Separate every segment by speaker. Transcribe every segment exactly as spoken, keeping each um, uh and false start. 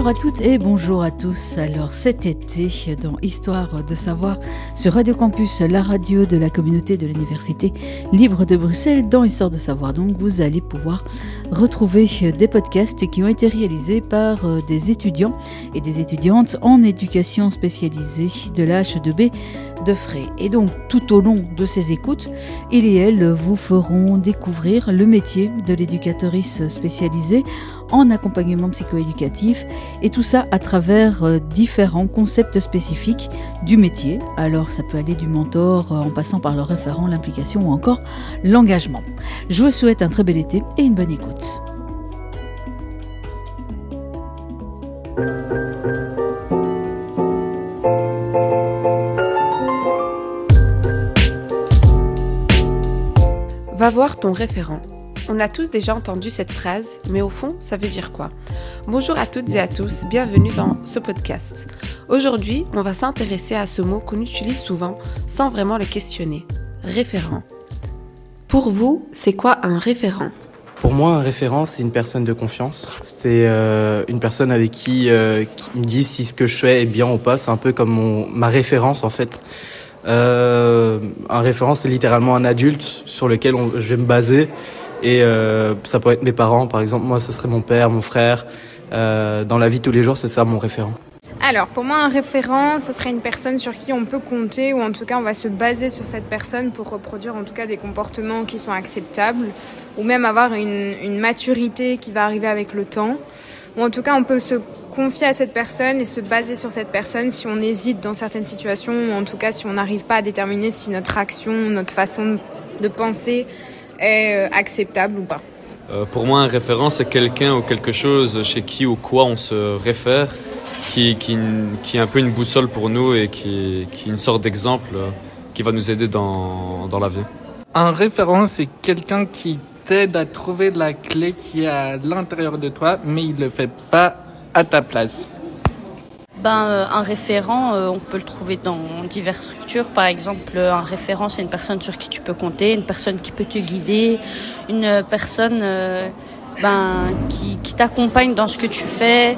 Speaker 1: Bonjour à toutes et bonjour à tous. Alors cet été, dans Histoire de savoir, sur Radio Campus, la radio de la communauté de l'Université libre de Bruxelles, dans Histoire de savoir, donc vous allez pouvoir retrouver des podcasts qui ont été réalisés par des étudiants et des étudiantes en éducation spécialisée de la H E deux B de Fray. Et donc tout au long de ces écoutes, il et elle vous feront découvrir le métier de l'éducatrice spécialisée en accompagnement psychoéducatif, et tout ça à travers euh, différents concepts spécifiques du métier. Alors ça peut aller du mentor euh, en passant par le référent, l'implication ou encore l'engagement. Je vous souhaite un très bel été et une bonne écoute.
Speaker 2: Va voir ton référent. On a tous déjà entendu cette phrase, mais au fond, ça veut dire quoi ? Bonjour à toutes et à tous, bienvenue dans ce podcast. Aujourd'hui, on va s'intéresser à ce mot qu'on utilise souvent sans vraiment le questionner. Référent. Pour vous, c'est quoi un référent ?
Speaker 3: Pour moi, un référent, c'est une personne de confiance. C'est euh, une personne avec qui, euh, qui me dit si ce que je fais est bien ou pas. C'est un peu comme mon, ma référence, en fait. Euh, un référent, c'est littéralement un adulte sur lequel on, je vais me baser. Et euh, ça peut être mes parents, par exemple. Moi, ce serait mon père, mon frère. Euh, dans la vie de tous les jours, c'est ça mon référent.
Speaker 4: Alors, pour moi, un référent, ce serait une personne sur qui on peut compter, ou en tout cas, on va se baser sur cette personne pour reproduire en tout cas des comportements qui sont acceptables, ou même avoir une, une maturité qui va arriver avec le temps. Ou en tout cas, on peut se confier à cette personne et se baser sur cette personne si on hésite dans certaines situations, ou en tout cas, si on n'arrive pas à déterminer si notre action, notre façon de penser est acceptable ou pas.
Speaker 5: Euh, pour moi, un référent, c'est quelqu'un ou quelque chose chez qui ou quoi on se réfère, qui, qui, qui est un peu une boussole pour nous et qui, qui est une sorte d'exemple qui va nous aider dans, dans la vie.
Speaker 6: Un référent, c'est quelqu'un qui t'aide à trouver la clé qui est à l'intérieur de toi, mais il ne le fait pas à ta place.
Speaker 7: Ben, euh, un référent, euh, on peut le trouver dans diverses structures. Par exemple, un référent, c'est une personne sur qui tu peux compter, une personne qui peut te guider, une personne euh, ben, qui, qui t'accompagne dans ce que tu fais.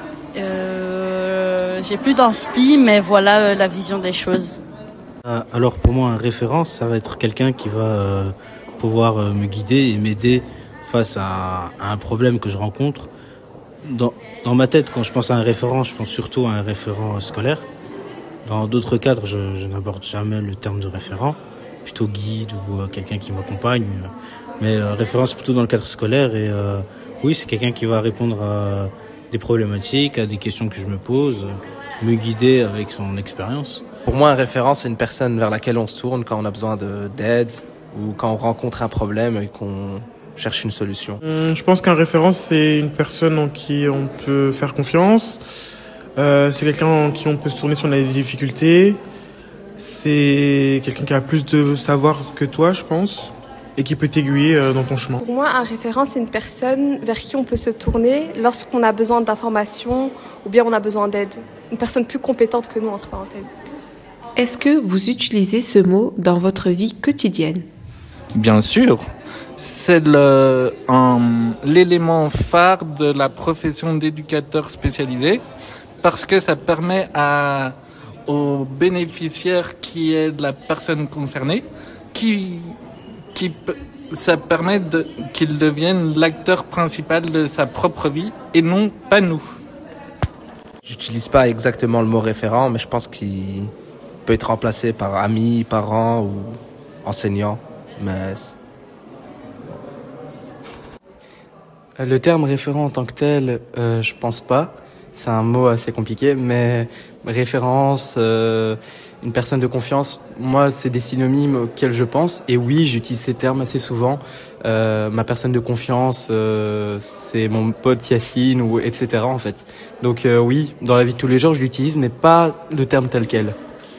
Speaker 7: Euh, j'ai plus d'inspi, mais voilà euh, la vision des choses.
Speaker 8: Euh, alors pour moi, un référent, ça va être quelqu'un qui va euh, pouvoir euh, me guider et m'aider face à, à un problème que je rencontre. Dans, dans ma tête, quand je pense à un référent, je pense surtout à un référent scolaire. Dans d'autres cadres, je, je n'aborde jamais le terme de référent, plutôt guide ou euh, quelqu'un qui m'accompagne. Mais euh, référent, c'est plutôt dans le cadre scolaire. Et euh, oui, c'est quelqu'un qui va répondre à des problématiques, à des questions que je me pose, me guider avec son expérience.
Speaker 9: Pour moi, un référent, c'est une personne vers laquelle on se tourne quand on a besoin de, d'aide ou quand on rencontre un problème et qu'on cherche une solution.
Speaker 10: Hum, je pense qu'un référent, c'est une personne en qui on peut faire confiance. Euh, c'est quelqu'un en qui on peut se tourner si on a des difficultés. C'est quelqu'un qui a plus de savoir que toi, je pense, et qui peut t'aiguiller euh, dans ton chemin.
Speaker 11: Pour moi, un référent, c'est une personne vers qui on peut se tourner lorsqu'on a besoin d'informations ou bien on a besoin d'aide. Une personne plus compétente que nous, entre parenthèses.
Speaker 2: Est-ce que vous utilisez ce mot dans votre vie quotidienne ?
Speaker 6: Bien sûr. C'est le, un, l'élément phare de la profession d'éducateur spécialisé parce que ça permet à, au bénéficiaire qui est la personne concernée, qui, qui, ça permet de, qu'il devienne l'acteur principal de sa propre vie et non pas nous.
Speaker 9: J'utilise pas exactement le mot référent, mais je pense qu'il peut être remplacé par ami, parent ou enseignant, mais...
Speaker 3: Le terme référent en tant que tel, euh, je pense pas. C'est un mot assez compliqué, mais référence, euh, une personne de confiance, moi, c'est des synonymes auxquels je pense. Et oui, j'utilise ces termes assez souvent. Euh, ma personne de confiance, euh, c'est mon pote Yacine, ou et cetera en fait. Donc euh, oui, dans la vie de tous les jours, je l'utilise, mais pas le terme tel quel.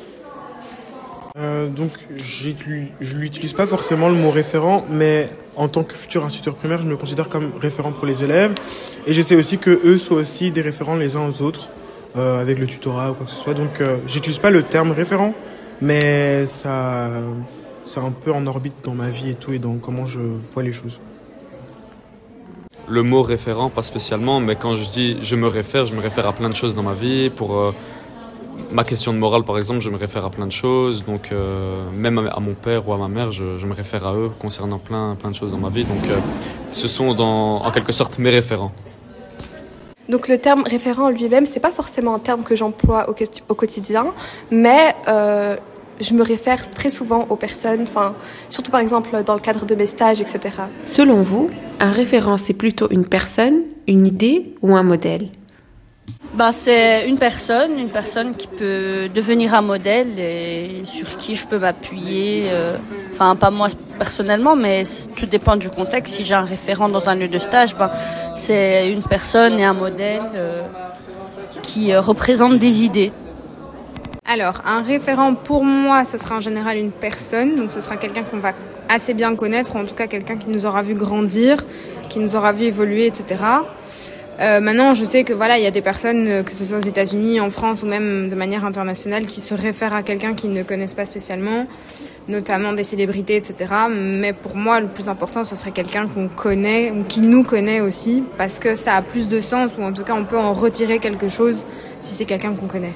Speaker 10: Euh, donc, je n'utilise pas forcément le mot référent, mais en tant que futur instituteur primaire, je me considère comme référent pour les élèves. Et j'essaie aussi que eux soient aussi des référents les uns aux autres, euh, avec le tutorat ou quoi que ce soit. Donc, euh, j'utilise pas le terme référent, mais ça, c'est un peu en orbite dans ma vie et tout, et dans comment je vois les choses.
Speaker 5: le mot référent, pas spécialement, mais quand je dis je me réfère, je me réfère à plein de choses dans ma vie. Pour euh, ma question de morale, par exemple, je me réfère à plein de choses. Donc, euh, même à, à mon père ou à ma mère, je, je me réfère à eux concernant plein, plein de choses dans ma vie. Donc, euh, ce sont dans, en quelque sorte mes référents.
Speaker 11: Donc le terme référent lui-même, c'est pas forcément un terme que j'emploie au, au quotidien, mais euh, je me réfère très souvent aux personnes, enfin, surtout par exemple dans le cadre de mes stages, et cetera.
Speaker 2: Selon vous, un référent, c'est plutôt une personne, une idée ou un modèle?
Speaker 7: Bah, c'est une personne, une personne qui peut devenir un modèle et sur qui je peux m'appuyer. Euh, enfin, pas moi personnellement, mais tout dépend du contexte. Si j'ai un référent dans un lieu de stage, ben, c'est une personne et un modèle euh, qui euh, représentent des idées.
Speaker 4: Alors, un référent pour moi, ce sera en général une personne. Donc, ce sera quelqu'un qu'on va assez bien connaître, ou en tout cas quelqu'un qui nous aura vu grandir, qui nous aura vu évoluer, et cetera. Euh, maintenant, je sais que voilà, il y a des personnes, que ce soit aux États-Unis, en France ou même de manière internationale, qui se réfèrent à quelqu'un qu'ils ne connaissent pas spécialement, notamment des célébrités, et cetera. Mais pour moi, le plus important, ce serait quelqu'un qu'on connaît ou qui nous connaît aussi, parce que ça a plus de sens, ou en tout cas, on peut en retirer quelque chose si c'est quelqu'un qu'on connaît.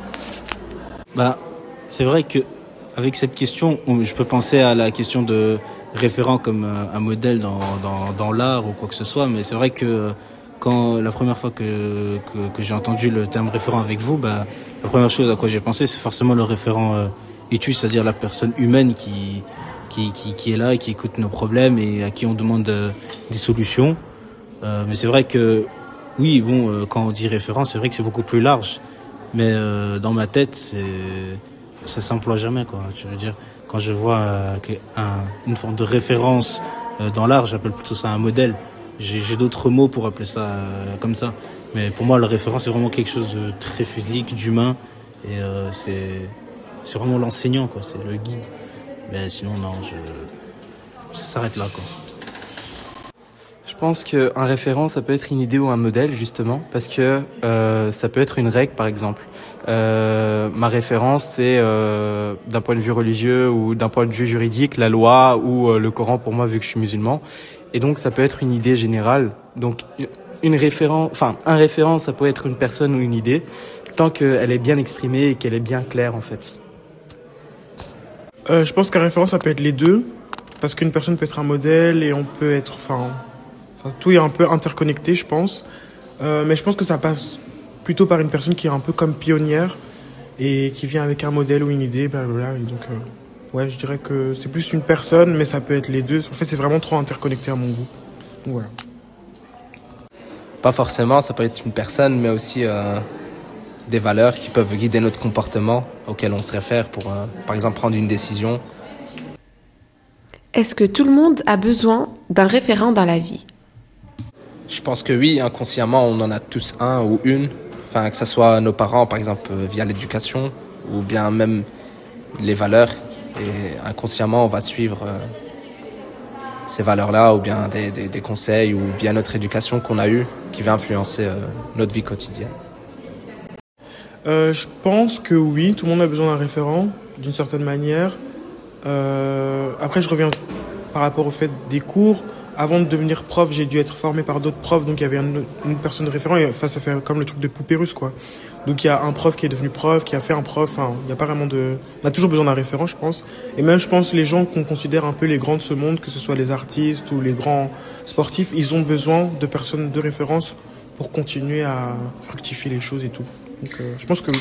Speaker 8: Bah, c'est vrai que avec cette question, on, je peux penser à la question de référent comme un, un modèle dans, dans, dans l'art ou quoi que ce soit, mais c'est vrai que quand la première fois que, que, que j'ai entendu le terme référent avec vous, bah, la première chose à quoi j'ai pensé, c'est forcément le référent euh, étu, c'est-à-dire la personne humaine qui, qui, qui, qui est là et qui écoute nos problèmes et à qui on demande euh, des solutions. Euh, mais c'est vrai que, oui, bon, euh, quand on dit référent, c'est vrai que c'est beaucoup plus large. Mais euh, dans ma tête, c'est, ça s'emploie jamais, quoi. Je veux dire, quand je vois euh, un, une forme de référence euh, dans l'art, j'appelle plutôt ça un modèle. J'ai, j'ai d'autres mots pour appeler ça euh, comme ça. Mais pour moi, le référent, c'est vraiment quelque chose de très physique, d'humain. Et euh, c'est, c'est vraiment l'enseignant, quoi. C'est le guide. Mais sinon, non, je, ça s'arrête là, quoi.
Speaker 3: Je pense qu'un référent, ça peut être une idée ou un modèle, justement, parce que euh, ça peut être une règle, par exemple. Euh, ma référence, c'est euh, d'un point de vue religieux ou d'un point de vue juridique, la loi ou euh, le Coran pour moi, vu que je suis musulman. Et donc, ça peut être une idée générale. Donc, une référence, enfin, un référent, ça peut être une personne ou une idée, tant qu'elle est bien exprimée et qu'elle est bien claire, en fait.
Speaker 10: Euh, je pense qu'un référent, ça peut être les deux, parce qu'une personne peut être un modèle et on peut être, enfin, enfin tout est un peu interconnecté, je pense. Euh, mais je pense que ça passe plutôt par une personne qui est un peu comme pionnière et qui vient avec un modèle ou une idée, blablabla. Et donc, euh, ouais, je dirais que c'est plus une personne, mais ça peut être les deux. En fait, c'est vraiment trop interconnecté à mon goût. Donc, voilà.
Speaker 9: Pas forcément, ça peut être une personne, mais aussi euh, des valeurs qui peuvent guider notre comportement auquel on se réfère pour, euh, par exemple, prendre une décision.
Speaker 2: Est-ce que tout le monde a besoin d'un référent dans la vie?
Speaker 9: Je pense que oui, inconsciemment, on en a tous un ou une. Enfin, que ce soit nos parents, par exemple, via l'éducation, ou bien même les valeurs. Et inconsciemment, on va suivre euh, ces valeurs-là, ou bien des, des, des conseils, ou via notre éducation qu'on a eue, qui va influencer euh, notre vie quotidienne.
Speaker 10: Euh, je pense que oui, tout le monde a besoin d'un référent, d'une certaine manière. Euh, après, je reviens par rapport au fait des cours. Avant de devenir prof, j'ai dû être formé par d'autres profs, donc il y avait une, une personne de référent, et enfin, ça fait comme le truc de poupée russe, quoi. Donc il y a un prof qui est devenu prof, qui a fait un prof, enfin, il n'y a pas vraiment de... On a toujours besoin d'un référent, je pense. Et même, je pense, les gens qu'on considère un peu les grands de ce monde, que ce soit les artistes ou les grands sportifs, ils ont besoin de personnes de référence pour continuer à fructifier les choses et tout. Donc euh, je pense que oui.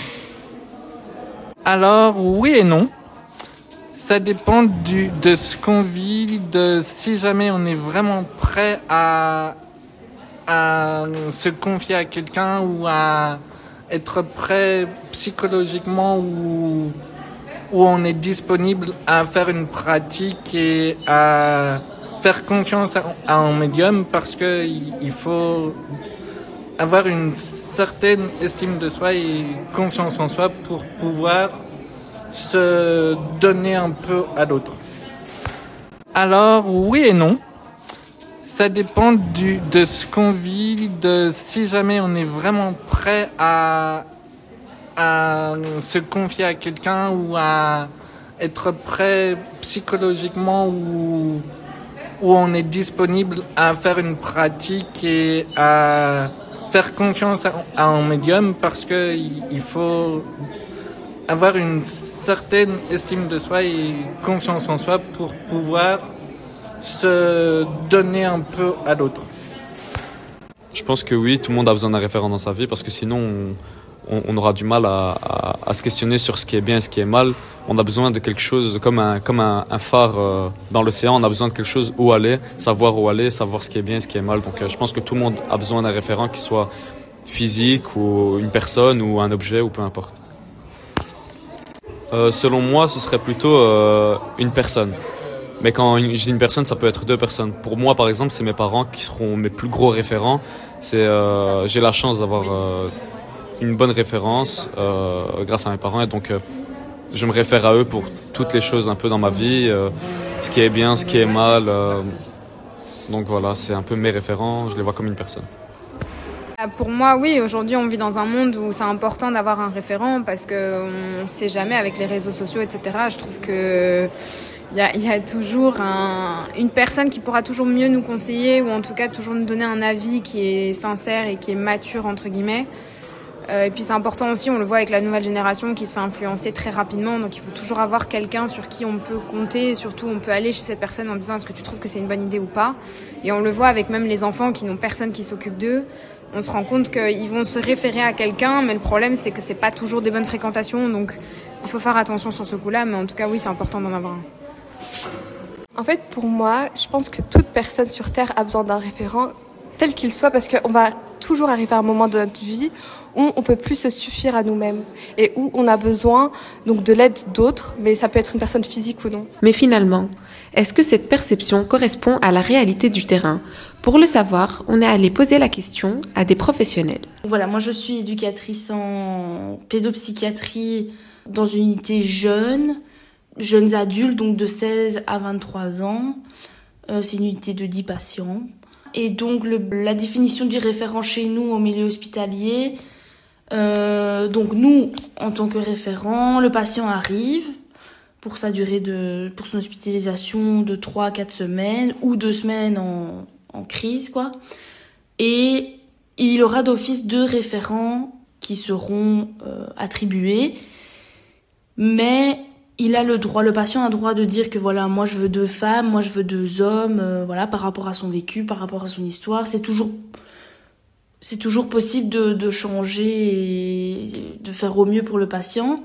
Speaker 6: Alors, oui et non. Ça dépend du, de ce qu'on vit, de si jamais on est vraiment prêt à, à se confier à quelqu'un ou à être prêt psychologiquement ou, ou on est disponible à faire une pratique et à faire confiance à, à un médium, parce que il faut avoir une certaine estime de soi et confiance en soi pour pouvoir se donner un peu à l'autre. Alors, oui et non. Ça dépend du, de ce qu'on vit, de si jamais on est vraiment prêt à, à se confier à quelqu'un ou à être prêt psychologiquement ou, où on est disponible à faire une pratique et à faire confiance à, à un médium, parce que il faut avoir une certaine estime de soi et confiance en soi pour pouvoir se donner un peu à l'autre.
Speaker 5: Je pense que oui, tout le monde a besoin d'un référent dans sa vie, parce que sinon on, on, on aura du mal à, à, à se questionner sur ce qui est bien et ce qui est mal. On a besoin de quelque chose comme un, comme un, un phare euh, dans l'océan. On a besoin de quelque chose où aller, savoir où aller, savoir ce qui est bien et ce qui est mal. Donc euh, je pense que tout le monde a besoin d'un référent, qui soit physique ou une personne ou un objet ou peu importe. Euh, selon moi, ce serait plutôt euh, une personne. Mais quand je dis une personne, ça peut être deux personnes. Pour moi, par exemple, c'est mes parents qui seront mes plus gros référents. C'est, euh, j'ai la chance d'avoir euh, une bonne référence euh, grâce à mes parents. Et donc, euh, je me réfère à eux pour toutes les choses un peu dans ma vie. Euh, ce qui est bien, ce qui est mal. Euh, donc voilà, c'est un peu mes référents. Je les vois comme une personne.
Speaker 4: Pour moi, oui, aujourd'hui on vit dans un monde où c'est important d'avoir un référent, parce qu'on ne sait jamais avec les réseaux sociaux, et cetera. Je trouve que il y a, y a toujours un, une personne qui pourra toujours mieux nous conseiller, ou en tout cas toujours nous donner un avis qui est sincère et qui est mature, entre guillemets. Euh, et puis c'est important aussi, on le voit avec la nouvelle génération qui se fait influencer très rapidement, donc il faut toujours avoir quelqu'un sur qui on peut compter, et surtout on peut aller chez cette personne en disant est-ce que tu trouves que c'est une bonne idée ou pas. Et on le voit avec même les enfants qui n'ont personne qui s'occupe d'eux. On se rend compte qu'ils vont se référer à quelqu'un, mais le problème c'est que c'est pas toujours des bonnes fréquentations, donc il faut faire attention sur ce coup-là, mais en tout cas oui, c'est important d'en avoir un.
Speaker 11: En fait, pour moi, je pense que toute personne sur Terre a besoin d'un référent, tel qu'il soit, parce qu'on va toujours arriver à un moment de notre vie où on peut plus se suffire à nous-mêmes et où on a besoin donc de l'aide d'autres, mais ça peut être une personne physique ou non.
Speaker 2: Mais finalement, est-ce que cette perception correspond à la réalité du terrain ? Pour le savoir, on est allé poser la question à des professionnels.
Speaker 12: Voilà, moi je suis éducatrice en pédopsychiatrie dans une unité jeune, jeunes adultes, donc de seize à vingt-trois ans. Euh, c'est une unité de dix patients. Et donc le, la définition du référent chez nous au milieu hospitalier, euh, donc nous en tant que référent, le patient arrive pour sa durée de, pour son hospitalisation de trois à quatre semaines ou deux semaines en, en crise, quoi. Et il aura d'office deux référents qui seront euh, attribués, mais il a le droit, le patient a le droit de dire que voilà, moi je veux deux femmes, moi je veux deux hommes, euh, voilà, par rapport à son vécu, par rapport à son histoire. C'est toujours, c'est toujours possible de, de changer et de faire au mieux pour le patient.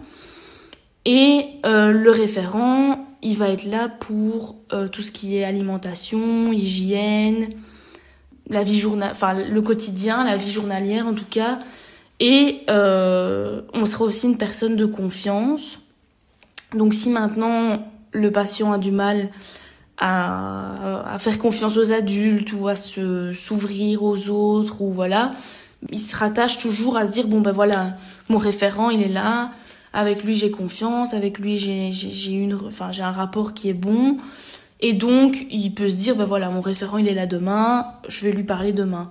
Speaker 12: Et euh, le référent, il va être là pour euh, tout ce qui est alimentation, hygiène, la vie journal, enfin le quotidien, la vie journalière en tout cas. Et euh, on sera aussi une personne de confiance. Donc si maintenant le patient a du mal à, à faire confiance aux adultes ou à se s'ouvrir aux autres, ou voilà, il se rattache toujours à se dire bon ben voilà, mon référent il est là, avec lui j'ai confiance, avec lui j'ai j'ai, j'ai une enfin j'ai un rapport qui est bon, et donc il peut se dire ben voilà, mon référent il est là demain, je vais lui parler demain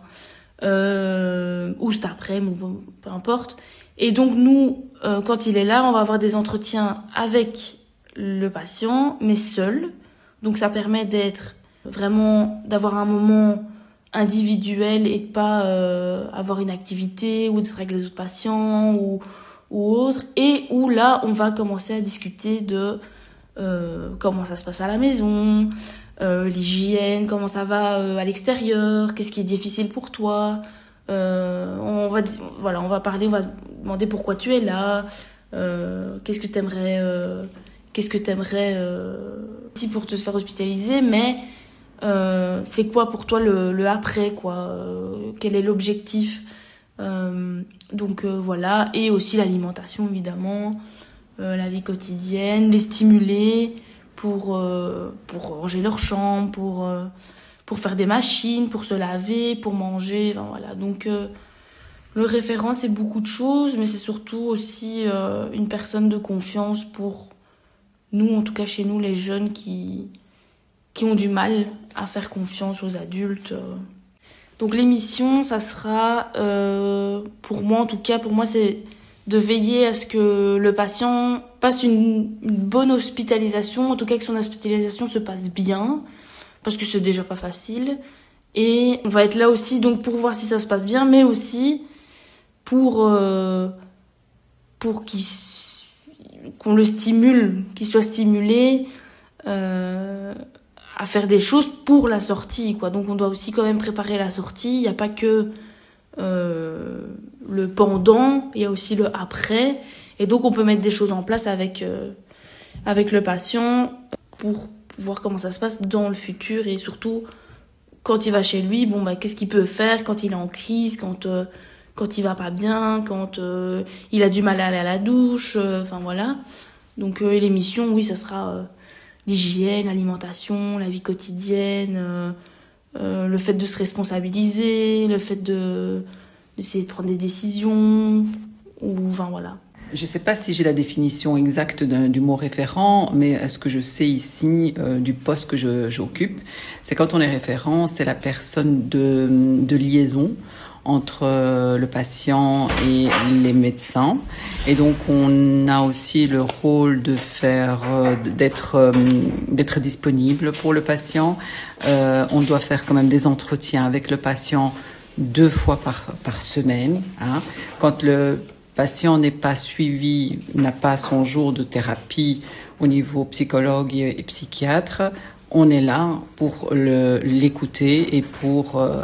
Speaker 12: euh, ou cet après-midi, ou peu importe. Et donc nous, euh, quand il est là, on va avoir des entretiens avec le patient, mais seul. Donc ça permet d'être vraiment, d'avoir un moment individuel et de pas euh, avoir une activité ou d'être avec les autres patients ou, ou autre. Et où là, on va commencer à discuter de euh, comment ça se passe à la maison, euh, l'hygiène, comment ça va euh, à l'extérieur, qu'est-ce qui est difficile pour toi. Euh, on va voilà, on va parler, on va demander pourquoi tu es là, euh, qu'est-ce que t'aimerais, euh, qu'est-ce que t'aimerais euh, si pour te faire hospitaliser, mais euh, c'est quoi pour toi le, le après, quoi, euh, quel est l'objectif, euh, donc euh, voilà, et aussi l'alimentation évidemment, euh, la vie quotidienne, les stimuler pour euh, pour ranger leur chambre, pour euh, pour faire des machines, pour se laver, pour manger, enfin, voilà. Donc euh, le référent c'est beaucoup de choses, mais c'est surtout aussi euh, une personne de confiance pour nous, en tout cas chez nous les jeunes qui qui ont du mal à faire confiance aux adultes. Donc l'émission, ça sera euh, pour moi, en tout cas pour moi, c'est de veiller à ce que le patient passe une, une bonne hospitalisation, en tout cas que son hospitalisation se passe bien. parce que c'est déjà pas facile. Et on va être là aussi donc pour voir si ça se passe bien, mais aussi pour, euh, pour qu'il, qu'on le stimule, qu'il soit stimulé euh, à faire des choses pour la sortie, quoi. Donc on doit aussi quand même préparer la sortie. Il n'y a pas que euh, le pendant, il y a aussi le après. Et donc on peut mettre des choses en place avec, euh, avec le patient pour voir comment ça se passe dans le futur et surtout quand il va chez lui, bon bah qu'est-ce qu'il peut faire quand il est en crise, quand euh, quand il va pas bien, quand euh, il a du mal à aller à la douche, enfin euh, voilà. Donc euh, les missions, oui, ça sera euh, l'hygiène, l'alimentation, la vie quotidienne, euh, euh, le fait de se responsabiliser, le fait de d'essayer de prendre des décisions, ou enfin voilà.
Speaker 13: Je ne sais pas si j'ai la définition exacte du mot référent, mais ce que je sais ici euh, du poste que je, j'occupe, c'est quand on est référent, c'est la personne de, de liaison entre euh, le patient et les médecins. Et donc on a aussi le rôle de faire, euh, d'être, euh, d'être disponible pour le patient. Euh, on doit faire quand même des entretiens avec le patient deux fois par, par semaine. Hein. Quand le patient n'est pas suivi, n'a pas son jour de thérapie au niveau psychologue et, et psychiatre, on est là pour le, l'écouter et pour, euh,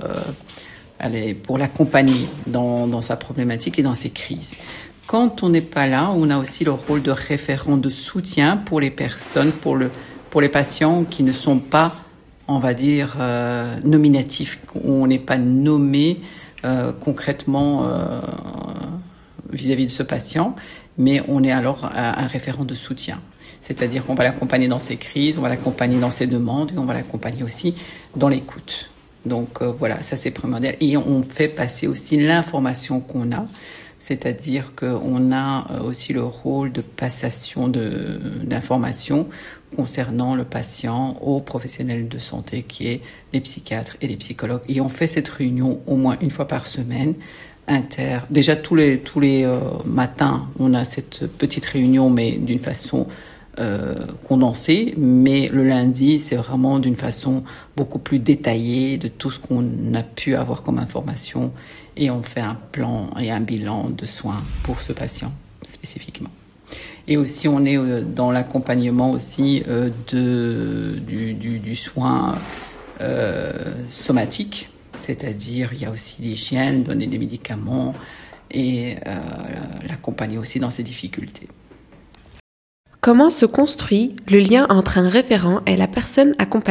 Speaker 13: allez, pour l'accompagner dans, dans sa problématique et dans ses crises. Quand on n'est pas là, on a aussi le rôle de référent de soutien pour les personnes, pour, le, pour les patients qui ne sont pas, on va dire, euh, nominatifs, où on n'est pas nommé euh, concrètement euh, vis-à-vis de ce patient, mais on est alors un référent de soutien. C'est-à-dire qu'on va l'accompagner dans ses crises, on va l'accompagner dans ses demandes, et on va l'accompagner aussi dans l'écoute. Donc euh, voilà, ça c'est primordial. Et on fait passer aussi l'information qu'on a, c'est-à-dire qu'on a aussi le rôle de passation de, d'informations concernant le patient aux professionnels de santé, qui est les psychiatres et les psychologues. Et on fait cette réunion au moins une fois par semaine, inter. Déjà tous les tous les euh, matins, on a cette petite réunion, mais d'une façon euh, condensée. Mais le lundi, c'est vraiment d'une façon beaucoup plus détaillée de tout ce qu'on a pu avoir comme information, et on fait un plan et un bilan de soins pour ce patient spécifiquement. Et aussi, on est euh, dans l'accompagnement aussi euh, de du, du, du soin euh, somatique. C'est-à-dire, il y a aussi l'hygiène, donner des médicaments et euh, l'accompagner aussi dans ses difficultés.
Speaker 2: Comment se construit le lien entre un référent et la personne accompagnée ?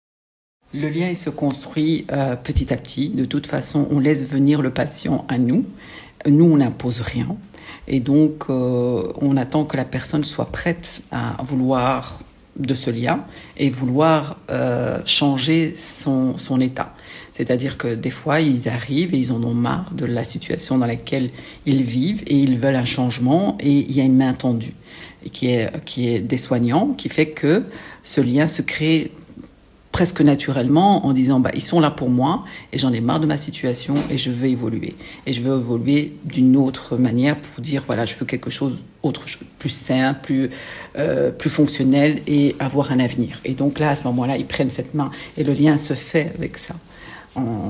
Speaker 13: Le lien, il se construit euh, petit à petit. De toute façon, on laisse venir le patient à nous. Nous, on n'impose rien. Et donc, euh, on attend que la personne soit prête à vouloir de ce lien et vouloir euh, changer son, son état. C'est-à-dire que des fois, ils arrivent et ils en ont marre de la situation dans laquelle ils vivent et ils veulent un changement, et il y a une main tendue qui est, qui est des soignants, qui fait que ce lien se crée presque naturellement en disant bah, ils sont là pour moi et j'en ai marre de ma situation et je veux évoluer. Et je veux évoluer d'une autre manière pour dire voilà, je veux quelque chose autre, plus sain, plus, euh, plus fonctionnel et avoir un avenir. Et donc là, à ce moment-là, ils prennent cette main et le lien se fait avec ça. En,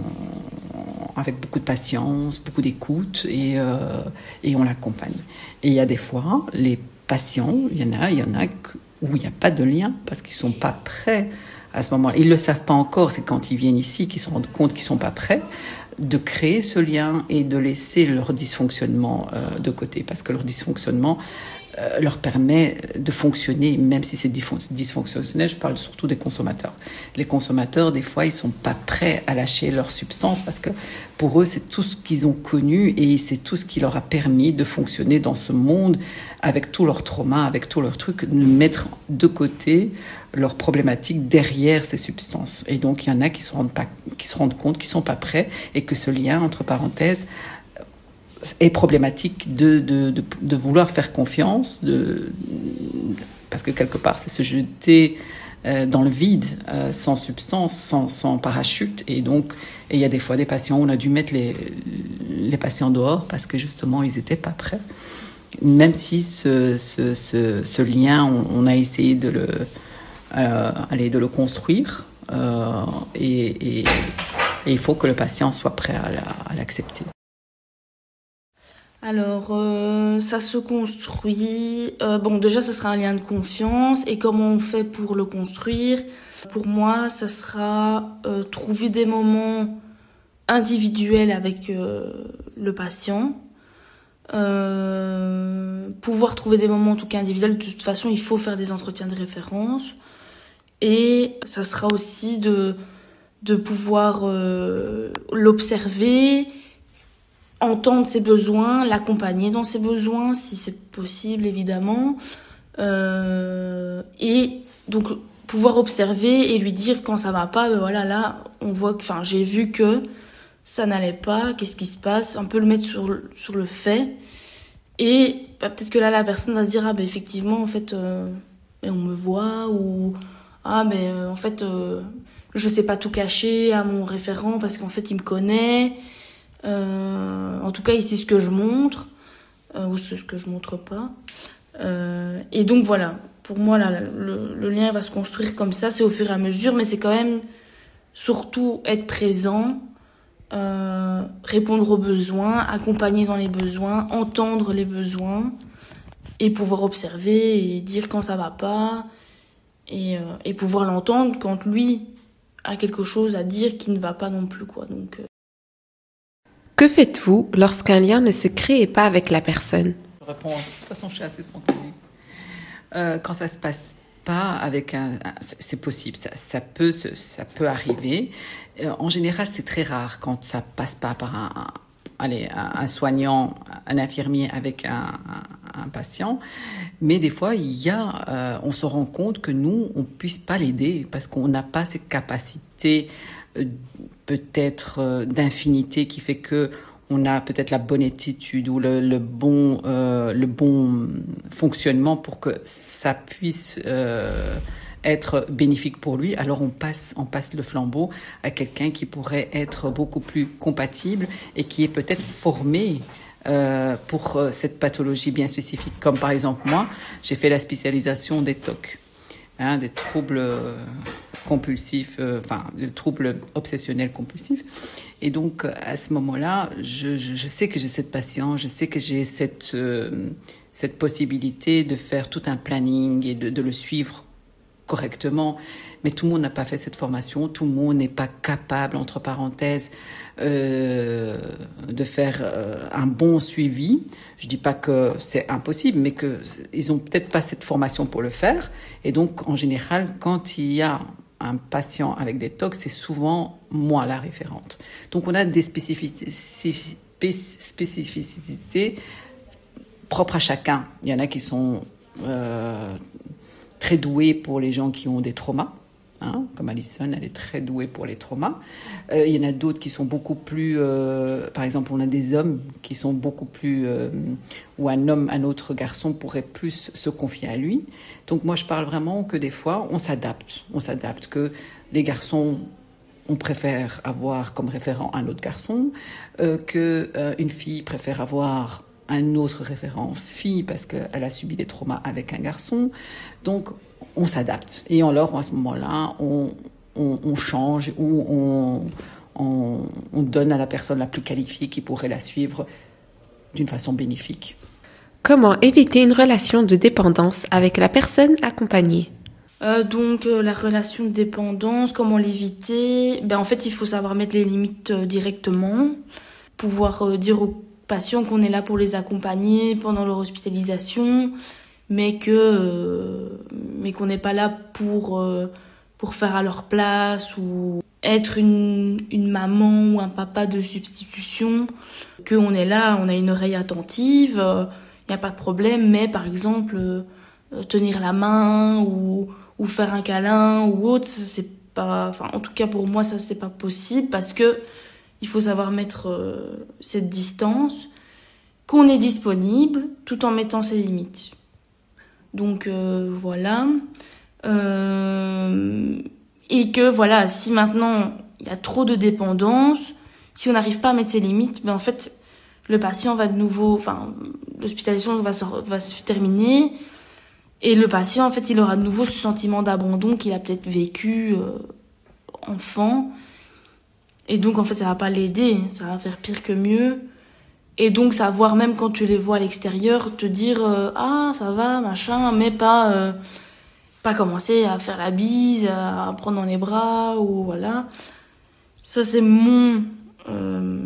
Speaker 13: avec beaucoup de patience, beaucoup d'écoute, et, euh, et on l'accompagne. Et il y a des fois, les patients, il y en a, il y en a où il n'y a pas de lien parce qu'ils ne sont pas prêts à ce moment-là. Ils ne le savent pas encore, c'est quand ils viennent ici qu'ils se rendent compte qu'ils ne sont pas prêts de créer ce lien et de laisser leur dysfonctionnement euh, de côté, parce que leur dysfonctionnement euh, leur permet de fonctionner, même si c'est dysfonctionnel. Je parle surtout des consommateurs. Les consommateurs, des fois, ils sont pas prêts à lâcher leur substance parce que pour eux, c'est tout ce qu'ils ont connu et c'est tout ce qui leur a permis de fonctionner dans ce monde avec tous leurs traumas, avec tous leurs trucs, de mettre de côté leurs problématiques derrière ces substances. Et donc, il y en a qui se rendent pas, qui se rendent compte qu'ils sont pas prêts et que ce lien, entre parenthèses, est problématique de, de, de, de vouloir faire confiance, de, parce que quelque part, c'est se jeter euh, dans le vide, euh, sans substance, sans, sans parachute. Et donc, il y a des fois des patients, on a dû mettre les, les patients dehors parce que justement, ils n'étaient pas prêts. Même si ce, ce, ce, ce lien, on, on a essayé de le, euh, allez, de le construire euh, et, et, et il faut que le patient soit prêt à, la, à l'accepter.
Speaker 12: Alors, euh, ça se construit. Euh, bon, déjà, ce sera un lien de confiance. Et comment on fait pour le construire ? Pour moi, ça sera euh, trouver des moments individuels avec euh, le patient. Euh, pouvoir trouver des moments en tout cas individuels. De toute façon, il faut faire des entretiens de référence. Et ça sera aussi de, de pouvoir euh, l'observer, entendre ses besoins, l'accompagner dans ses besoins, si c'est possible, évidemment. Euh, et donc, pouvoir observer et lui dire quand ça va pas, ben voilà, là, on voit que, enfin, j'ai vu que ça n'allait pas, qu'est-ce qui se passe, un peu le mettre sur, sur le fait. Et ben, peut-être que là, la personne va se dire, ah ben effectivement, en fait, euh, ben, on me voit, ou ah ben euh, en fait, euh, je sais pas tout cacher à mon référent parce qu'en fait, il me connaît. Euh, en tout cas, il sait ce que je montre, euh, ou ce que je montre pas. Euh, et donc voilà, pour moi, là, le, le lien va se construire comme ça, c'est au fur et à mesure, mais c'est quand même surtout être présent, euh, répondre aux besoins, accompagner dans les besoins, entendre les besoins, et pouvoir observer et dire quand ça va pas, et, euh, et pouvoir l'entendre quand lui a quelque chose à dire qui ne va pas non plus, quoi. Donc, euh...
Speaker 2: Que faites-vous lorsqu'un lien ne se crée pas avec la personne ?
Speaker 13: Je réponds, de toute façon, je suis assez spontanée. Euh, quand ça se passe pas avec un, un c'est possible, ça, ça peut, ça peut arriver. Euh, en général, c'est très rare quand ça passe pas par un, un allez, un, un soignant, un infirmier avec un, un, un patient. Mais des fois, il y a, euh, on se rend compte que nous, on puisse pas l'aider parce qu'on n'a pas cette capacité euh, peut-être euh, d'infinité qui fait que on a peut-être la bonne attitude ou le, le, bon, euh, le bon fonctionnement pour que ça puisse euh, être bénéfique pour lui. Alors on passe, on passe le flambeau à quelqu'un qui pourrait être beaucoup plus compatible et qui est peut-être formé euh, pour cette pathologie bien spécifique. Comme par exemple moi, j'ai fait la spécialisation des T O C, hein, des troubles compulsifs, euh, enfin des troubles obsessionnels compulsifs. Et donc, à ce moment-là, je, je, je sais que j'ai cette patience, je sais que j'ai cette, euh, cette possibilité de faire tout un planning et de, de le suivre correctement. Mais tout le monde n'a pas fait cette formation, tout le monde n'est pas capable, entre parenthèses, euh, de faire euh, un bon suivi. Je dis pas que c'est impossible, mais qu'ils n'ont peut-être pas cette formation pour le faire. Et donc, en général, quand il y a un patient avec des T O C, c'est souvent moi la référente. Donc on a des spécificités, spécificités propres à chacun. Il y en a qui sont euh, très doués pour les gens qui ont des traumas, hein, comme Alison, elle est très douée pour les traumas. Euh, il y en a d'autres qui sont beaucoup plus... Euh, par exemple, on a des hommes qui sont beaucoup plus... Euh, où un homme, un autre garçon pourrait plus se confier à lui. Donc moi, je parle vraiment que des fois, on s'adapte. On s'adapte, que les garçons, on préfère avoir comme référent un autre garçon, euh, qu'une euh, fille préfère avoir un autre référent fille parce qu'elle a subi des traumas avec un garçon. Donc, on s'adapte. Et alors, à ce moment-là, on, on, on change ou on, on, on donne à la personne la plus qualifiée qui pourrait la suivre d'une façon bénéfique.
Speaker 2: Comment éviter une relation de dépendance avec la personne accompagnée ?
Speaker 12: euh, Donc, euh, la relation de dépendance, comment l'éviter ? Ben, en fait, il faut savoir mettre les limites euh, directement, pouvoir euh, dire aux patients qu'on est là pour les accompagner pendant leur hospitalisation, mais que euh, mais qu'on n'est pas là pour euh, pour faire à leur place ou être une une maman ou un papa de substitution, qu'on est là, on a une oreille attentive, il euh, n'y a pas de problème, mais par exemple euh, tenir la main ou ou faire un câlin ou autre, ça, c'est pas, enfin en tout cas pour moi ça c'est pas possible parce que il faut savoir mettre euh, cette distance, qu'on est disponible tout en mettant ses limites. Donc euh, voilà. Euh, et que voilà, si maintenant il y a trop de dépendance, si on n'arrive pas à mettre ses limites, ben en fait le patient va de nouveau, enfin l'hospitalisation va se, va se terminer et le patient en fait il aura de nouveau ce sentiment d'abandon qu'il a peut-être vécu euh, enfant. Et donc, en fait, ça va pas l'aider. Ça va faire pire que mieux. Et donc, savoir, même quand tu les vois à l'extérieur, te dire euh, « Ah, ça va, machin », mais pas, euh, pas commencer à faire la bise, à prendre dans les bras, ou voilà. Ça, c'est mon... Euh,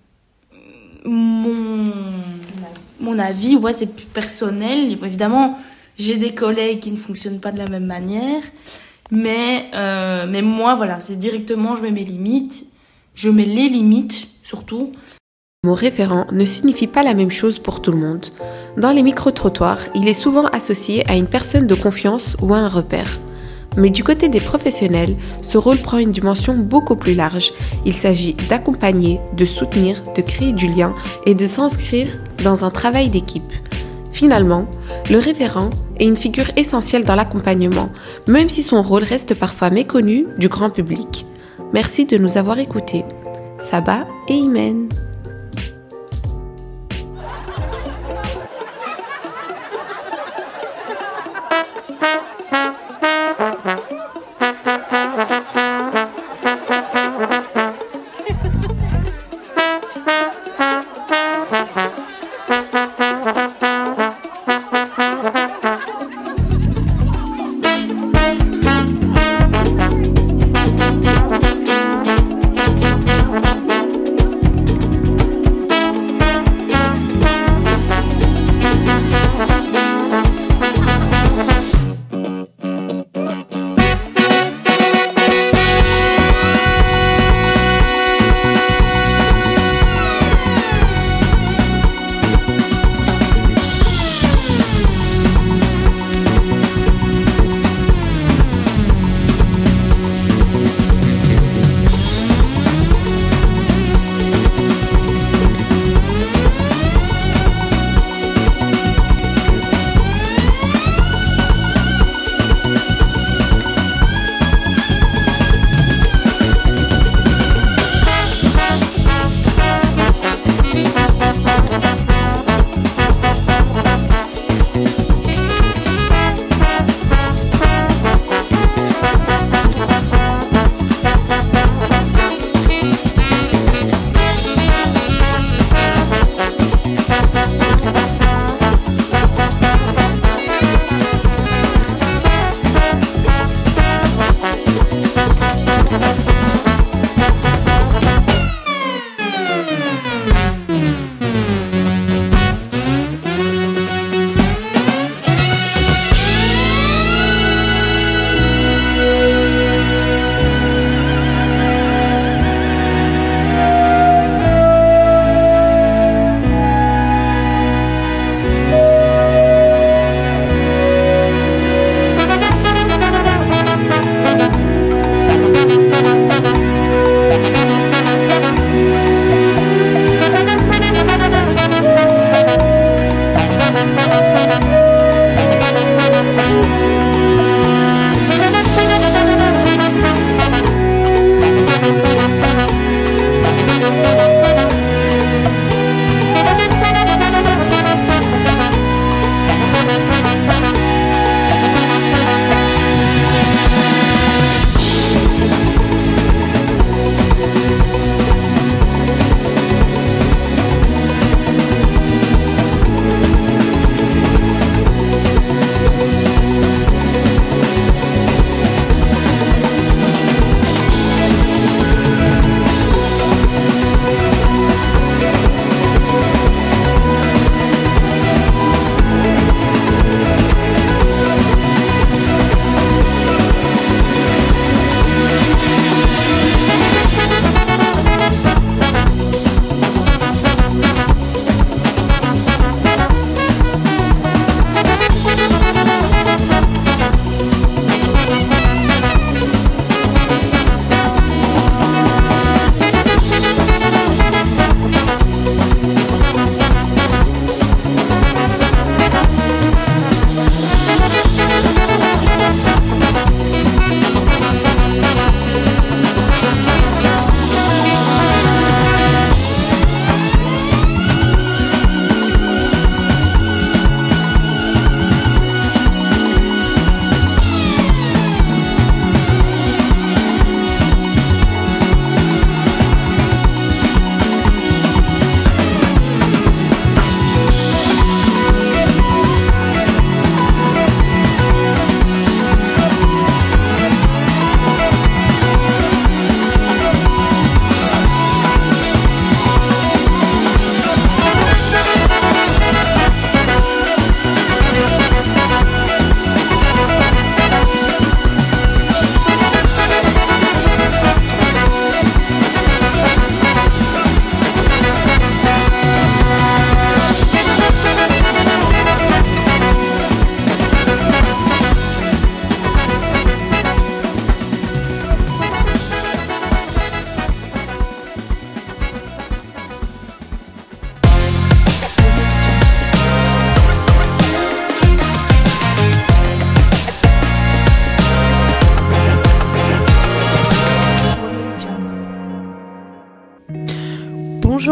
Speaker 12: mon... Mon avis, ouais, c'est plus personnel. Évidemment, j'ai des collègues qui ne fonctionnent pas de la même manière. Mais, euh, mais moi, voilà, c'est directement, je mets mes limites. Je mets les limites, surtout.
Speaker 2: Le mot référent ne signifie pas la même chose pour tout le monde. Dans les micro-trottoirs, il est souvent associé à une personne de confiance ou à un repère. Mais du côté des professionnels, ce rôle prend une dimension beaucoup plus large. Il s'agit d'accompagner, de soutenir, de créer du lien et de s'inscrire dans un travail d'équipe. Finalement, le référent est une figure essentielle dans l'accompagnement, même si son rôle reste parfois méconnu du grand public. Merci de nous avoir écoutés. Saba et Imen.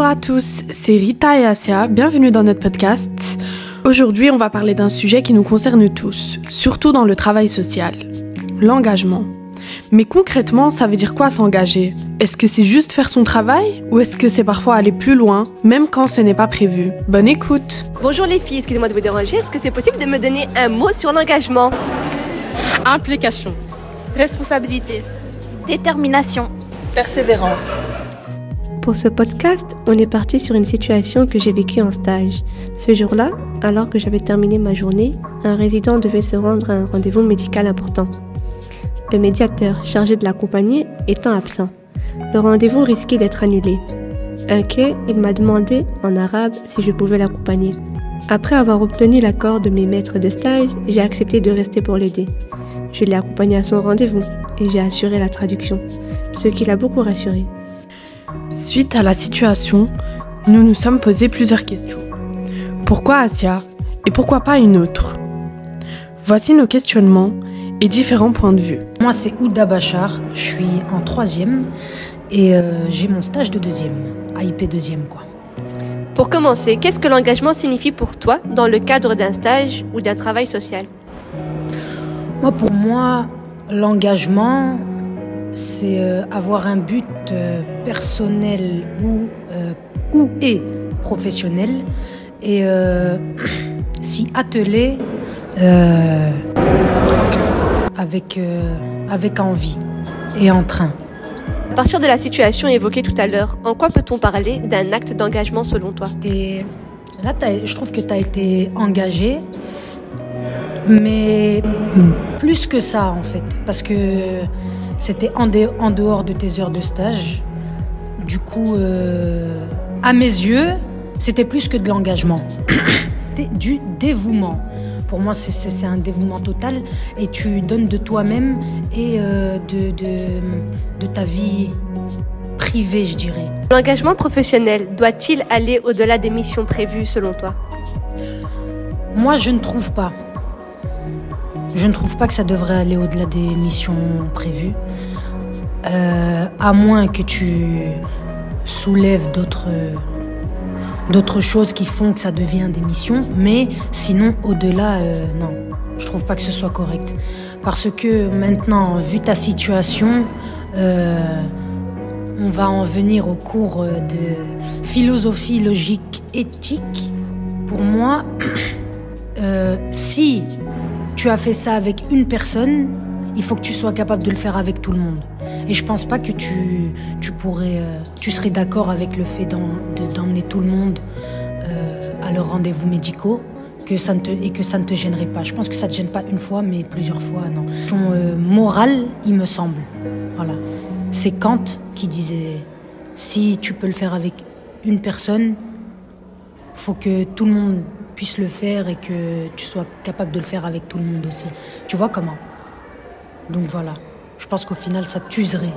Speaker 2: à tous, c'est Rita et Asia, bienvenue dans notre podcast. Aujourd'hui, on va parler d'un sujet qui nous concerne tous, surtout dans le travail social, l'engagement. Mais concrètement, ça veut dire quoi s'engager ? Est-ce que c'est juste faire son travail ou est-ce que c'est parfois aller plus loin, même quand ce n'est pas prévu ? Bonne écoute.
Speaker 14: Bonjour les filles, excusez-moi de vous déranger, est-ce que c'est possible de me donner un mot sur l'engagement ?
Speaker 15: Implication.
Speaker 16: Responsabilité.
Speaker 17: Détermination.
Speaker 18: Persévérance.
Speaker 19: Pour ce podcast, on est parti sur une situation que j'ai vécue en stage. Ce jour-là, alors que j'avais terminé ma journée, un résident devait se rendre à un rendez-vous médical important. Le médiateur chargé de l'accompagner étant absent. Le rendez-vous risquait d'être annulé. Inquiet, il m'a demandé, en arabe, si je pouvais l'accompagner. Après avoir obtenu l'accord de mes maîtres de stage, j'ai accepté de rester pour l'aider. Je l'ai accompagné à son rendez-vous et j'ai assuré la traduction, ce qui l'a beaucoup rassuré.
Speaker 2: Suite à la situation, nous nous sommes posé plusieurs questions. Pourquoi Asia et pourquoi pas une autre ? Voici nos questionnements et différents points de vue.
Speaker 20: Moi, c'est Ouda Bachar, je suis en troisième et euh, j'ai mon stage de deuxième, A I P deuxième quoi.
Speaker 14: Pour commencer, qu'est-ce que l'engagement signifie pour toi dans le cadre d'un stage ou d'un travail social ?
Speaker 20: Moi, pour moi, l'engagement, c'est euh, avoir un but euh, personnel ou, euh, ou et professionnel et euh, s'y atteler euh, avec, euh, avec envie et entrain.
Speaker 14: À partir de la situation évoquée tout à l'heure, en quoi peut-on parler d'un acte d'engagement selon toi ?
Speaker 20: T'es, là, t'as, je trouve que tu as été engagé, mais plus que ça en fait, parce que c'était en, dé- en dehors de tes heures de stage. Du coup, euh, à mes yeux, c'était plus que de l'engagement. C'était du dévouement. Pour moi, c'est, c'est, c'est un dévouement total et tu donnes de toi-même et euh, de, de, de ta vie privée, je dirais.
Speaker 14: L'engagement professionnel doit-il aller au-delà des missions prévues selon toi ?
Speaker 20: Moi, je ne trouve pas. Je ne trouve pas que ça devrait aller au-delà des missions prévues, euh, à moins que tu soulèves d'autres, d'autres choses qui font que ça devient des missions, mais sinon, au-delà, euh, non, je trouve pas que ce soit correct. Parce que maintenant, vu ta situation, euh, on va en venir au cours de philosophie, logique, éthique. Pour moi, euh, si tu as fait ça avec une personne, il faut que tu sois capable de le faire avec tout le monde. Et je pense pas que tu, tu pourrais, euh, tu serais d'accord avec le fait d'en, de, d'emmener tout le monde euh, à leurs rendez-vous médicaux, que ça ne te, et que ça ne te gênerait pas. Je pense que ça te gêne pas une fois, mais plusieurs fois, non. Ton euh, moral, il me semble. Voilà. C'est Kant qui disait, si tu peux le faire avec une personne, faut que tout le monde puisse le faire et que tu sois capable de le faire avec tout le monde aussi. Tu vois comment ? Donc voilà, je pense qu'au final, ça t'userait.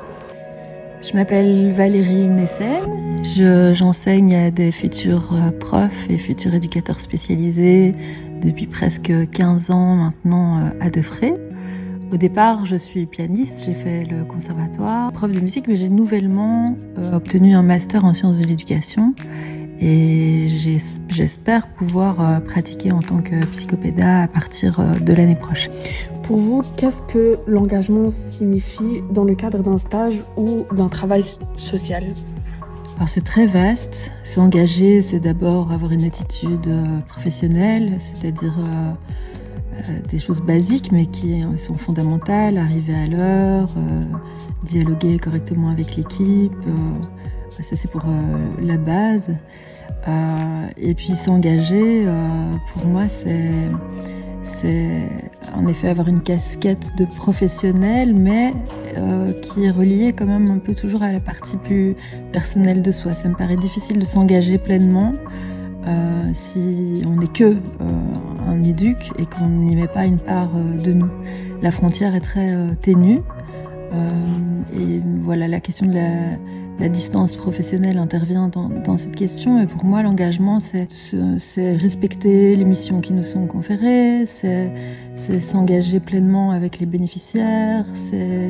Speaker 21: Je m'appelle Valérie Messel, je, j'enseigne à des futurs profs et futurs éducateurs spécialisés depuis presque quinze ans maintenant à Defray. Au départ, je suis pianiste, j'ai fait le conservatoire, prof de musique, mais j'ai nouvellement euh, obtenu un master en sciences de l'éducation. Et j'espère pouvoir euh, pratiquer en tant que psychopéda à partir euh, de l'année prochaine.
Speaker 2: Pour vous, qu'est-ce que l'engagement signifie dans le cadre d'un stage ou d'un travail social ?
Speaker 21: Alors c'est très vaste. S'engager, c'est d'abord avoir une attitude euh, professionnelle, c'est-à-dire euh, euh, des choses basiques mais qui sont fondamentales, arriver à l'heure, euh, dialoguer correctement avec l'équipe. Euh, Ça, c'est pour euh, la base. Euh, et puis s'engager, euh, pour moi, c'est, c'est en effet avoir une casquette de professionnel, mais euh, qui est reliée quand même un peu toujours à la partie plus personnelle de soi. Ça me paraît difficile de s'engager pleinement euh, si on n'est que euh, un éduc et qu'on n'y met pas une part euh, de nous. La frontière est très euh, ténue. Euh, et voilà, la question de la... La distance professionnelle intervient dans, dans cette question et pour moi l'engagement c'est, c'est respecter les missions qui nous sont conférées, c'est, c'est s'engager pleinement avec les bénéficiaires, c'est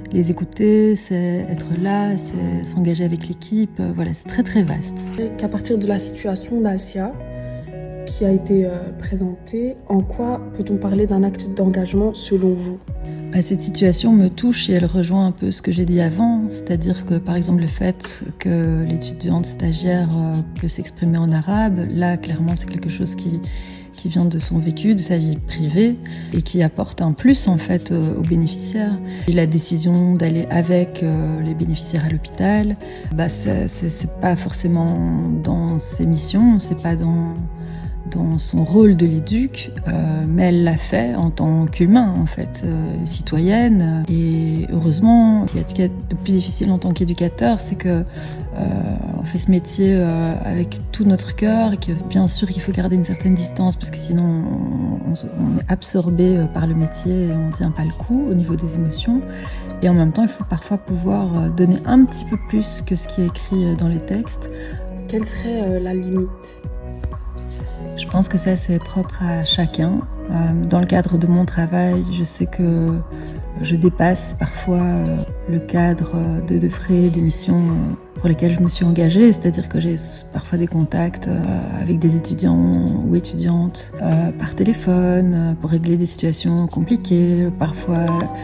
Speaker 21: les écouter, c'est être là, c'est s'engager avec l'équipe. Euh, voilà, c'est très très vaste.
Speaker 18: Et qu'à partir de la situation d'Asia qui a été euh, présentée, en quoi peut-on parler d'un acte d'engagement selon vous ?
Speaker 21: Bah, cette situation me touche et elle rejoint un peu ce que j'ai dit avant, c'est-à-dire que par exemple le fait que l'étudiante stagiaire euh, peut s'exprimer en arabe, là clairement c'est quelque chose qui, qui vient de son vécu, de sa vie privée et qui apporte un plus en fait euh, aux bénéficiaires. Et la décision d'aller avec euh, les bénéficiaires à l'hôpital, bah, c'est, c'est, c'est pas forcément dans ses missions, c'est pas dans... dans son rôle de l'éduc, euh, mais elle l'a fait en tant qu'humain, en fait, euh, citoyenne. Et heureusement, ce qui est le plus difficile en tant qu'éducateur, c'est que euh, on fait ce métier euh, avec tout notre cœur et que bien sûr qu'il faut garder une certaine distance parce que sinon on, on, on est absorbé par le métier et on ne tient pas le coup au niveau des émotions. Et en même temps, il faut parfois pouvoir donner un petit peu plus que ce qui est écrit dans les textes.
Speaker 18: Quelle serait euh, la limite ?
Speaker 21: Je pense que ça, c'est propre à chacun. Euh, dans le cadre de mon travail, je sais que je dépasse parfois euh, le cadre de, de frais, des missions euh, pour lesquelles je me suis engagée. C'est-à-dire que j'ai parfois des contacts euh, avec des étudiants ou étudiantes euh, par téléphone euh, pour régler des situations compliquées, parfois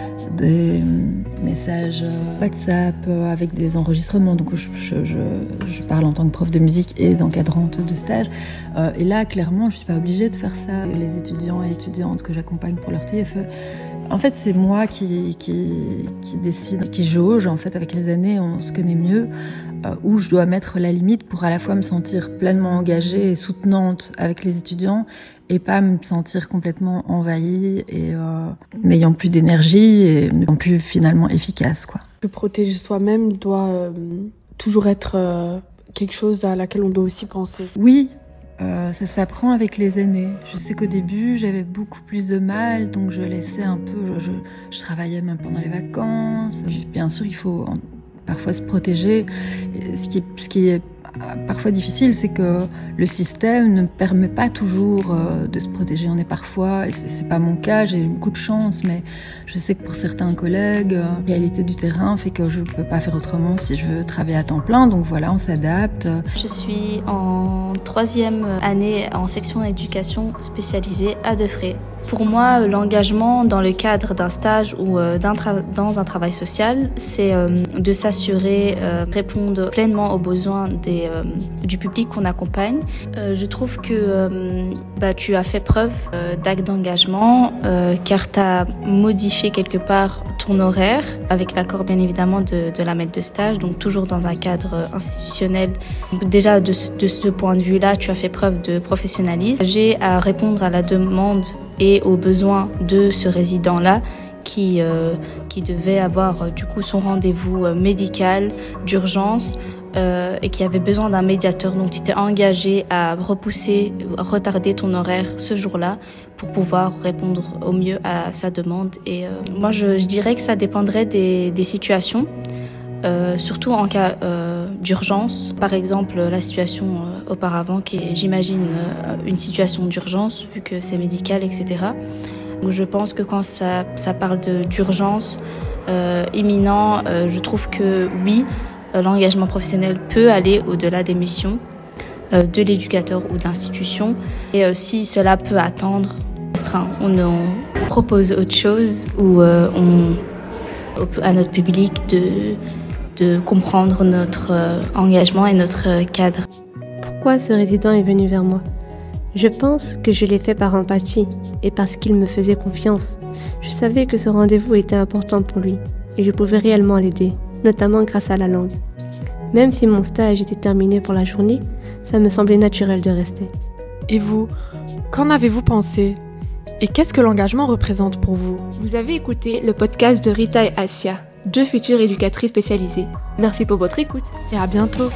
Speaker 21: des messages WhatsApp avec des enregistrements. Donc je, je, je, je parle en tant que prof de musique et d'encadrante de stage. Euh, et là, clairement, je ne suis pas obligée de faire ça. Les étudiants et étudiantes que j'accompagne pour leur T F E, en fait, c'est moi qui, qui, qui décide, qui jauge. En fait, avec les années, on se connaît mieux, euh, où je dois mettre la limite pour à la fois me sentir pleinement engagée et soutenante avec les étudiants et pas me sentir complètement envahie et euh, n'ayant plus d'énergie et n'ayant plus finalement efficace, quoi.
Speaker 18: Se protéger soi-même doit euh, toujours être euh, quelque chose à laquelle on doit aussi penser.
Speaker 21: Oui. Euh, ça s'apprend avec les années. Je sais qu'au début, j'avais beaucoup plus de mal, donc je laissais un peu... Je, je travaillais même pendant les vacances. Bien sûr, il faut en, parfois se protéger. Ce qui, ce qui est parfois difficile, c'est que le système ne permet pas toujours euh, de se protéger. On est parfois, et c'est, c'est pas mon cas, j'ai eu beaucoup de chance, mais je sais que pour certains collègues, euh, la réalité du terrain fait que je peux pas faire autrement si je veux travailler à temps plein. Donc voilà, on s'adapte.
Speaker 22: Je suis en troisième année en section d'éducation spécialisée à Defray. Pour moi, l'engagement dans le cadre d'un stage ou d'un tra- dans un travail social, c'est euh, de s'assurer euh, répondre pleinement aux besoins des, euh, du public qu'on accompagne. Euh, je trouve que euh, bah, tu as fait preuve euh, d'acte d'engagement euh, car tu as modifié quelque part ton horaire avec l'accord bien évidemment de, de la maître de stage, donc toujours dans un cadre institutionnel. Déjà de, de ce point de vue-là, tu as fait preuve de professionnalisme. J'ai à répondre à la demande et aux besoins de ce résident-là qui, euh, qui devait avoir euh, du coup son rendez-vous euh, médical d'urgence euh, et qui avait besoin d'un médiateur. Donc tu t'es engagé à repousser, à retarder ton horaire ce jour-là pour pouvoir répondre au mieux à sa demande. Et euh, moi je, je dirais que ça dépendrait des, des situations. Euh, surtout en cas euh, d'urgence. Par exemple, la situation euh, auparavant, qui est, j'imagine, euh, une situation d'urgence, vu que c'est médical, et cetera. Donc, je pense que quand ça, ça parle de, d'urgence euh, imminent, euh, je trouve que oui, euh, l'engagement professionnel peut aller au-delà des missions euh, de l'éducateur ou de l'institution. Et euh, si cela peut attendre, on, on propose autre chose ou euh, on, à notre public de de comprendre notre euh, engagement et notre euh, cadre.
Speaker 19: Pourquoi ce résident est venu vers moi ? Je pense que je l'ai fait par empathie et parce qu'il me faisait confiance. Je savais que ce rendez-vous était important pour lui et je pouvais réellement l'aider, notamment grâce à la langue. Même si mon stage était terminé pour la journée, ça me semblait naturel de rester.
Speaker 18: Et vous, qu'en avez-vous pensé ? Et qu'est-ce que l'engagement représente pour vous ?
Speaker 19: Vous avez écouté le podcast de Rita et Asia, deux futures éducatrices spécialisées. Merci pour votre écoute
Speaker 18: et à bientôt.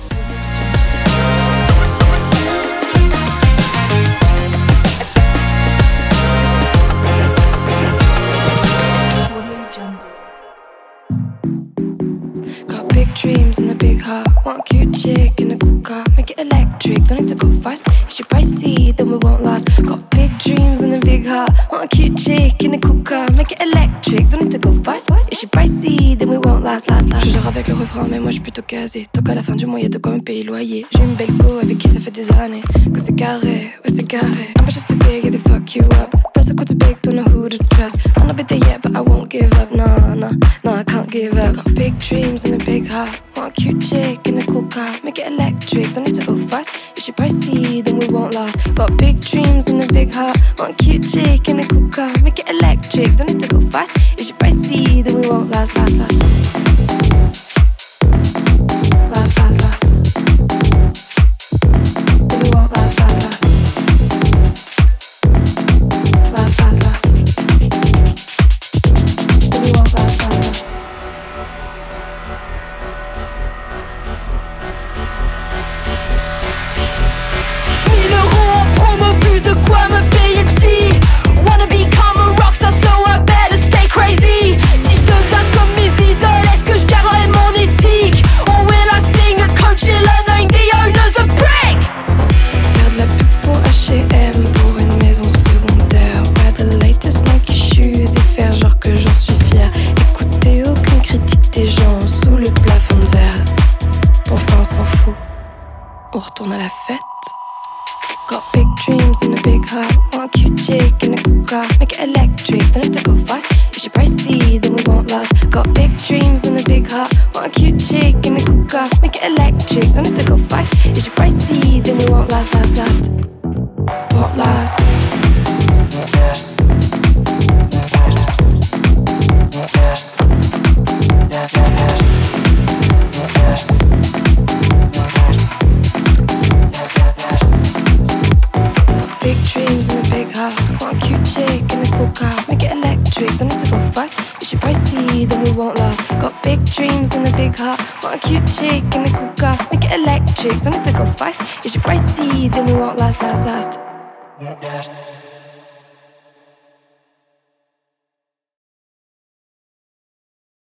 Speaker 23: Got big dreams and a big
Speaker 1: big heart. Want a cute chick in a cool car. Make it electric, don't need to go fast. Is she pricey, then we won't last. Got big dreams and a big heart. Want a cute chick in a cool car. Make it electric, don't need to go fast. Is she pricey, then we won't last, last, last. Je gère avec le refrain, mais moi je suis plutôt casé. Tant qu'à la fin du mois, y'a de quoi me payer le loyer. J'ai une belle go avec qui ça fait des années que c'est carré, ouais c'est carré. I'm just too big, if they fuck you up. First I got too big, don't know who to trust. I'm not bit there yet, but I won't give up. Nah, nah, nah, I can't give up. Got big dreams and a big heart. Want a cute chick in a cool car. Make it electric, don't need to go fast. If she pricey, then we won't last. Got big dreams and a big heart. Want a cute chick in a cool car. Make it electric, don't need to go fast. If she pricey, then we won't last, last, last. Last, last, last. Then we won't last, last, last. Last, last, last. Then we won't last, last, last. mille euros en promo, plus de quoi me payer le psy. Wanna become a rockstar, so I better stay crazy. Si je deviens comme mes idoles, est-ce que je garderai mon éthique? Or will I sing a Coachella knowing the owner's a prick? Faire de la pub pour H et M, pour une maison secondaire. Wear the latest Nike shoes et faire genre que j'en suis fier. Écouter aucune critique des gens sous le plafond de verre. Enfin on s'en fout, on retourne à la fête. Got big dreams and a big heart. Want a cute chick in a cool car. Make it electric, don't need to go fast. If she pricey, then we won't last. Got big dreams and a big heart. Want a cute chick in a cool car. Make it electric, don't need to go fast. If she pricey, then we won't last, last, last. Won't last. Big dreams and a big heart. Want a cute chick in a cool car. Make it electric, don't need to go fast. If she pricey, then we won't last. Got big dreams and a big heart. Want a cute chick in a cool car. Make it electric, don't need to go fast. If she pricey, then we won't last, last, last.